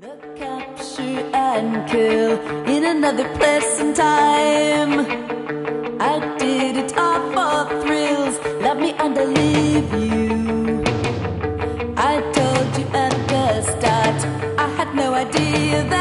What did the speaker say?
Capture and kill in another place and time. I did it all for thrills. Love me and I leave you. I told you at the start, I had no idea that